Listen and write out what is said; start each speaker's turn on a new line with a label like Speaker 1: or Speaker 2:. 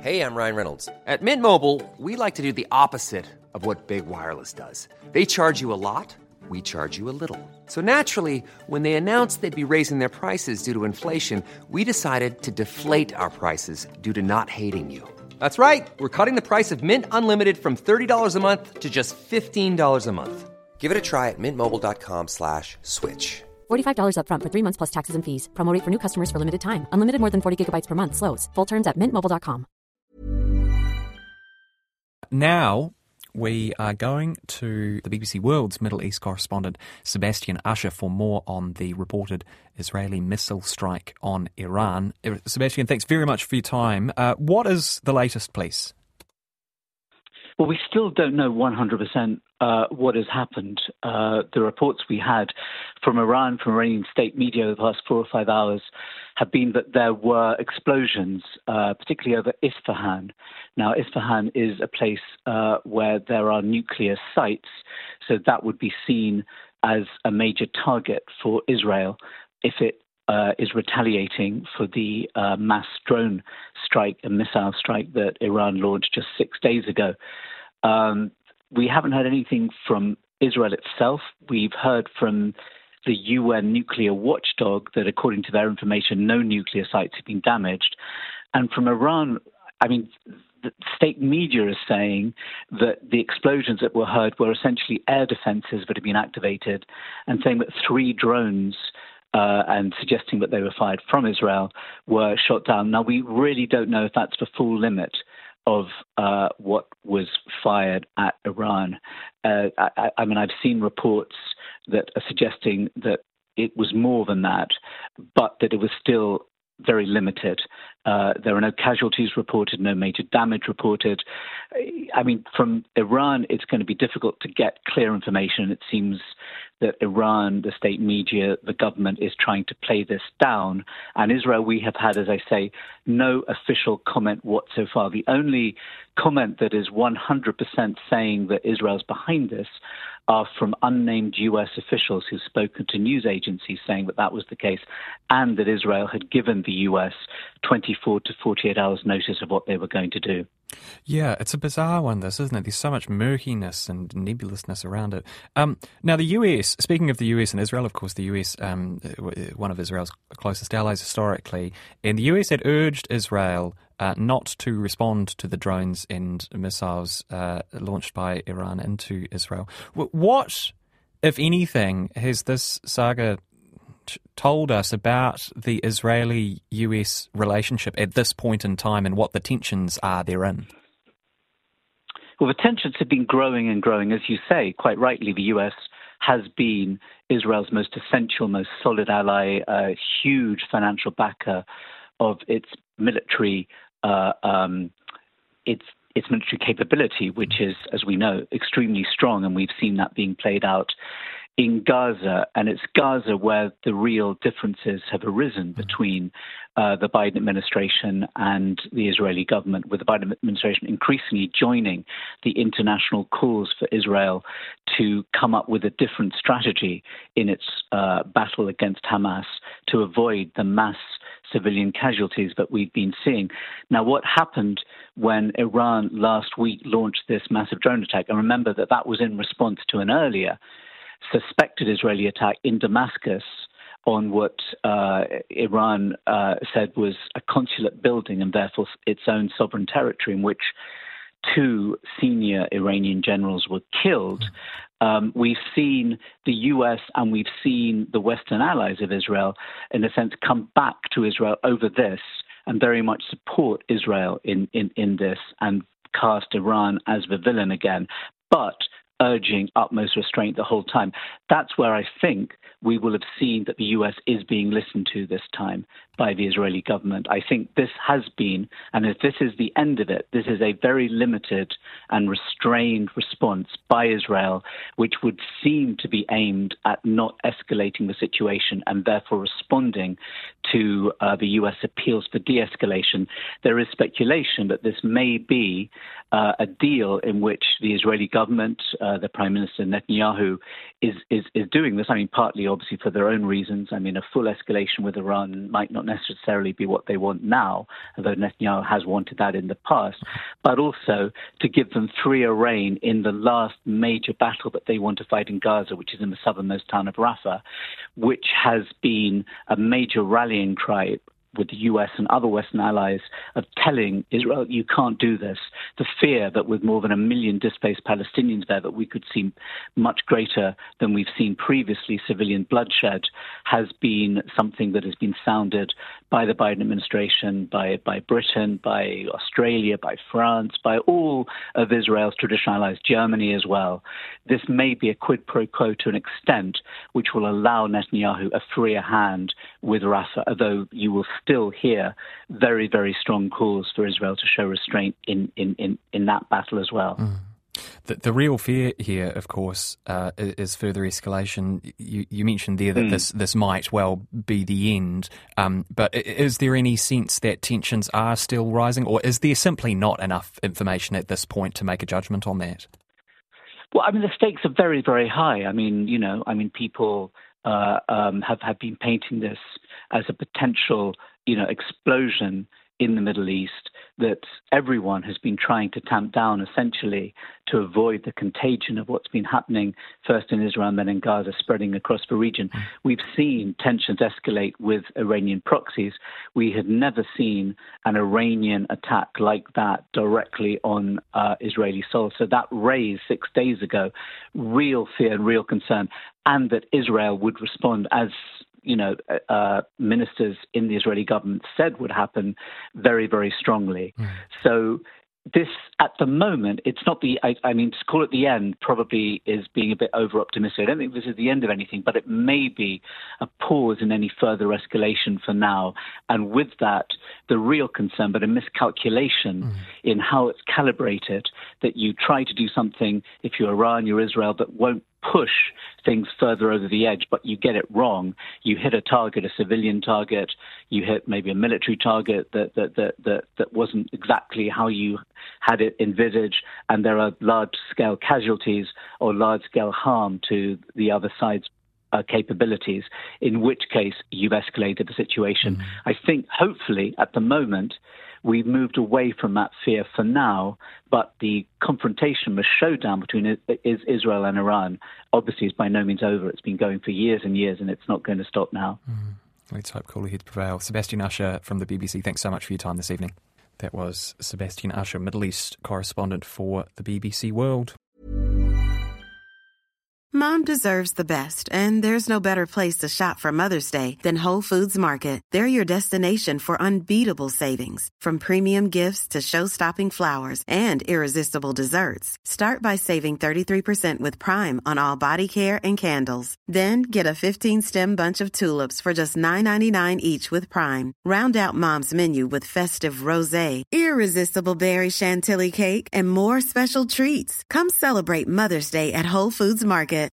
Speaker 1: Hey, I'm Ryan Reynolds. At Mint Mobile, we like to do the opposite of what Big Wireless does. They charge you a lot, we charge you a little. So naturally, when they announced they'd be raising their prices due to inflation, we decided to deflate our prices due to not hating you. That's right. We're cutting the price of Mint Unlimited from $30 a month to just $15 a month. Give it a try at mintmobile.com/switch.
Speaker 2: $45 up front for 3 months plus taxes and fees. Promo rate for new customers for limited time. Unlimited more than 40 gigabytes per month slows. Full terms at mintmobile.com.
Speaker 3: Now we are going to the BBC World's Middle East correspondent Sebastian Usher for more on the reported Israeli missile strike on Iran. Sebastian, thanks very much for your time. What is the latest, please?
Speaker 4: Well, we still don't know 100% what has happened. The reports we had from Iran, from Iranian state media over the past 4 or 5 hours, have been that there were explosions, particularly over Isfahan. Now, Isfahan is a place where there are nuclear sites, so that would be seen as a major target for Israel if it is retaliating for the mass drone strike and missile strike that Iran launched just 6 days ago. We haven't heard anything from Israel itself. We've heard from the UN nuclear watchdog that, according to their information, no nuclear sites have been damaged. And from Iran, I mean, the state media is saying that the explosions that were heard were essentially air defenses that had been activated, and saying that 3 drones and suggesting that they were fired from Israel were shot down. Now, we really don't know if that's the full limit of what was fired at Iran. I mean, I've seen reports that are suggesting that it was more than that, but that it was still very limited. There are no casualties reported, no major damage reported. I mean, from Iran, it's going to be difficult to get clear information. It seems that Iran, the state media, the government is trying to play this down. And Israel, we have had, as I say, no official comment whatsoever. So far. The only comment that is 100% saying that Israel's behind this are from unnamed U.S. officials who've spoken to news agencies saying that that was the case, and that Israel had given the U.S. 24 to 48 hours notice of what they were going to do.
Speaker 3: Yeah, it's a bizarre one, this, isn't it? There's so much murkiness and nebulousness around it. Now, the US, speaking of the US and Israel, of course, the US, one of Israel's closest allies historically, and the US had urged Israel not to respond to the drones and missiles launched by Iran into Israel. What, if anything, has this saga told us about the Israeli-US relationship at this point in time and what the tensions are therein?
Speaker 4: Well, the tensions have been growing and growing. As you say, quite rightly, the US has been Israel's most essential, most solid ally, a huge financial backer of its military its military capability, which is, as we know, extremely strong, and we've seen that being played out in Gaza. And it's Gaza where the real differences have arisen between the Biden administration and the Israeli government, with the Biden administration increasingly joining the international calls for Israel to come up with a different strategy in its battle against Hamas to avoid the mass civilian casualties that we've been seeing. Now, what happened when Iran last week launched this massive drone attack? And remember that that was in response to an earlier suspected Israeli attack in Damascus on what Iran said was a consulate building and therefore its own sovereign territory, in which 2 senior Iranian generals were killed. We've seen the US and we've seen the Western allies of Israel, in a sense, come back to Israel over this and very much support Israel in this and cast Iran as the villain again, but urging utmost restraint the whole time. That's where I think we will have seen that the US is being listened to this time by the Israeli government. I think this has been, and if this is the end of it, this is a very limited and restrained response by Israel, which would seem to be aimed at not escalating the situation and therefore responding to the U.S. appeals for de-escalation, there is speculation that this may be a deal in which the Israeli government, the Prime Minister Netanyahu, is doing this. I mean, partly obviously for their own reasons. I mean, a full escalation with Iran might not necessarily be what they want now, although Netanyahu has wanted that in the past, but also to give them freer rein in the last major battle that they want to fight in Gaza, which is in the southernmost town of Rafah, which has been a major rallying cry with the US and other Western allies of telling Israel, you can't do this. The fear that with more than 1 million displaced Palestinians there, that we could see much greater than we've seen previously civilian bloodshed, has been something that has been sounded by the Biden administration, by Britain, by Australia, by France, by all of Israel's traditional allies, Germany as well. This may be a quid pro quo to an extent which will allow Netanyahu a freer hand with Rafah, although you will still hear very, very strong calls for Israel to show restraint in that battle as well.
Speaker 3: The real fear here, of course, is further escalation. You mentioned there that this might well be the end, but is there any sense that tensions are still rising, or is there simply not enough information at this point to make a judgment on that?
Speaker 4: Well, I mean, the stakes are very, very high. I mean, people have been painting this as a potential, explosion in the Middle East that everyone has been trying to tamp down, essentially, to avoid the contagion of what's been happening first in Israel and then in Gaza, spreading across the region. We've seen tensions escalate with Iranian proxies. We had never seen an Iranian attack like that directly on Israeli soil. So that raised 6 days ago real fear and real concern, and that Israel would respond as ministers in the Israeli government said would happen very, very strongly. So this, at the moment, it's not to call it the end probably is being a bit over-optimistic. I don't think this is the end of anything, but it may be a pause in any further escalation for now. And with that, the real concern, but a miscalculation in how it's calibrated, that you try to do something, if you're Iran, you're Israel, that won't push things further over the edge, but you get it wrong. You hit a target, a civilian target. You hit maybe a military target that wasn't exactly how you had it envisaged, and there are large-scale casualties or large-scale harm to the other side's capabilities, in which case you've escalated the situation. I think, hopefully, at the moment, we've moved away from that fear for now, but the confrontation, the showdown between Israel and Iran, obviously is by no means over. It's been going for years and years, and it's not going to stop now.
Speaker 3: Let's hope cooler heads prevail. Sebastian Usher from the BBC, thanks so much for your time this evening. That was Sebastian Usher, Middle East correspondent for the BBC World.
Speaker 5: Mom deserves the best, and there's no better place to shop for Mother's Day than Whole Foods Market. They're your destination for unbeatable savings, from premium gifts to show-stopping flowers and irresistible desserts. Start by saving 33% with Prime on all body care and candles. Then get a 15-stem bunch of tulips for just $9.99 each with Prime. Round out Mom's menu with festive rosé, irresistible berry chantilly cake, and more special treats. Come celebrate Mother's Day at Whole Foods Market.